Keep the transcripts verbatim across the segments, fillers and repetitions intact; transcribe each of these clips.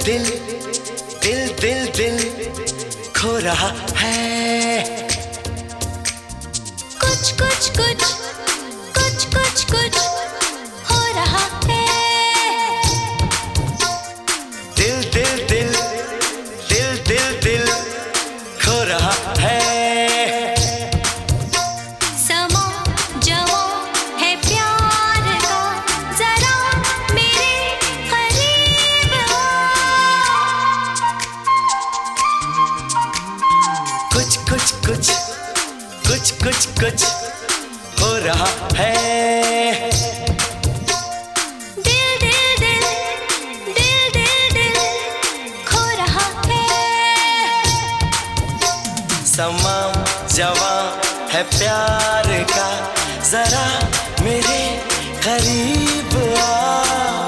दिल दिल दिल दिल खो रहा है। कुछ कुछ कुछ कुछ कुछ कुछ हो रहा है। दिल दिल दिल दिल दिल दिल खो रहा है। समा जवा है प्यार का, जरा मेरे करीब आ। कुछ कुछ कुछ कुछ कुछ कुछ हो रहा है। दिल दिल दिल दिल दिल दिल खो रहा है। समा जवा है प्यार का, जरा मेरे करीब आ।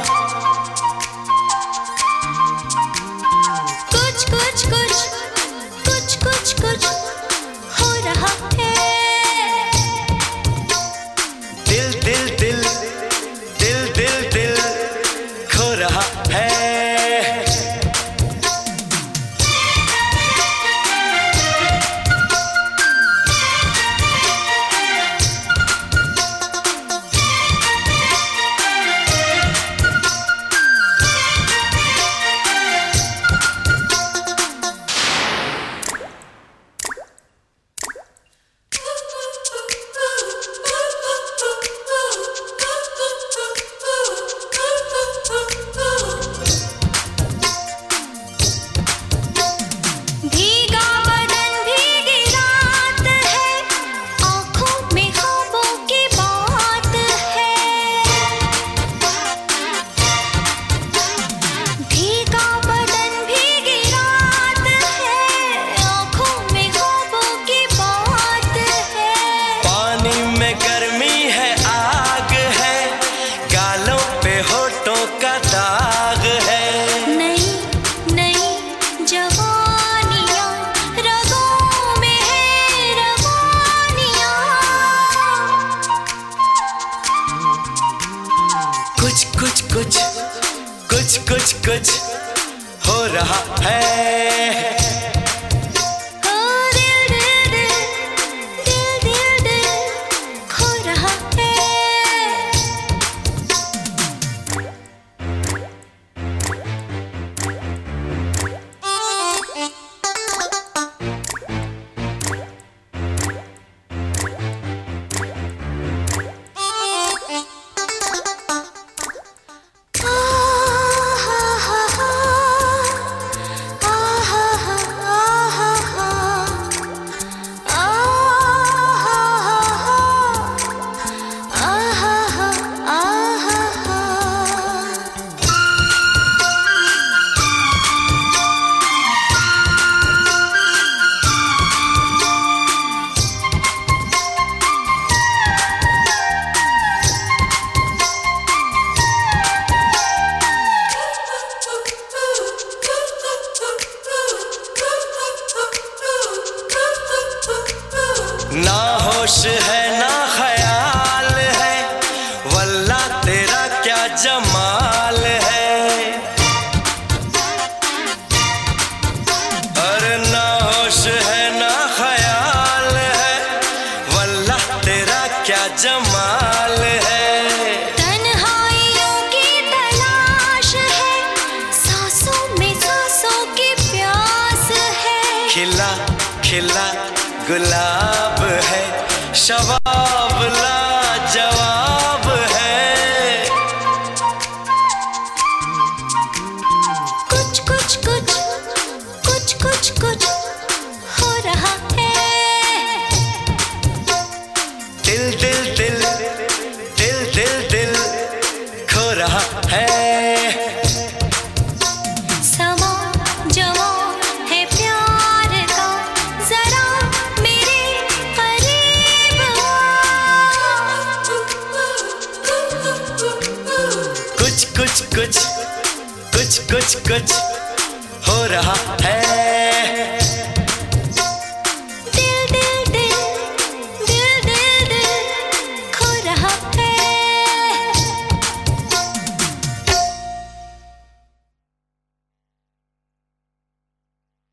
कुछ कुछ कुछ कुछ कुछ कुछ हो रहा है। दिल दिल दिल दिल दिल दिल खो रहा है। भीगा बदन भीगी रात है, आँखों में ख्वाबों की बात है। भीगा बदन भीगी रात है, आँखों में ख्वाबों की बात है। पानी में गर्मी है, आग है, गालों पे होठों का दाग है। नई नई जवानियाँ रगों में है रवानियाँ। कुछ कुछ कुछ कुछ कुछ कुछ हो रहा है। ओ दिल दिल दिल दिल दिल दिल खो रहा है। ना होश है ना ख्याल है, वल्लाह तेरा क्या जमाल है। अरे ना होश है ना ख्याल है, वल्लाह तेरा क्या जमाल है। तन्हाइयों की तलाश है, सांसों में सांसों की प्यास है। खिला खिला गुलाब है, शबाब लाजवाब है। कुछ कुछ कुछ कुछ कुछ कुछ हो रहा है। दिल दिल दिल दिल दिल दिल खो रहा है। समा जवा है प्यार का, जरा मेरे करीब आ। कुछ कुछ कुछ कुछ कुछ कुछ हो रहा है।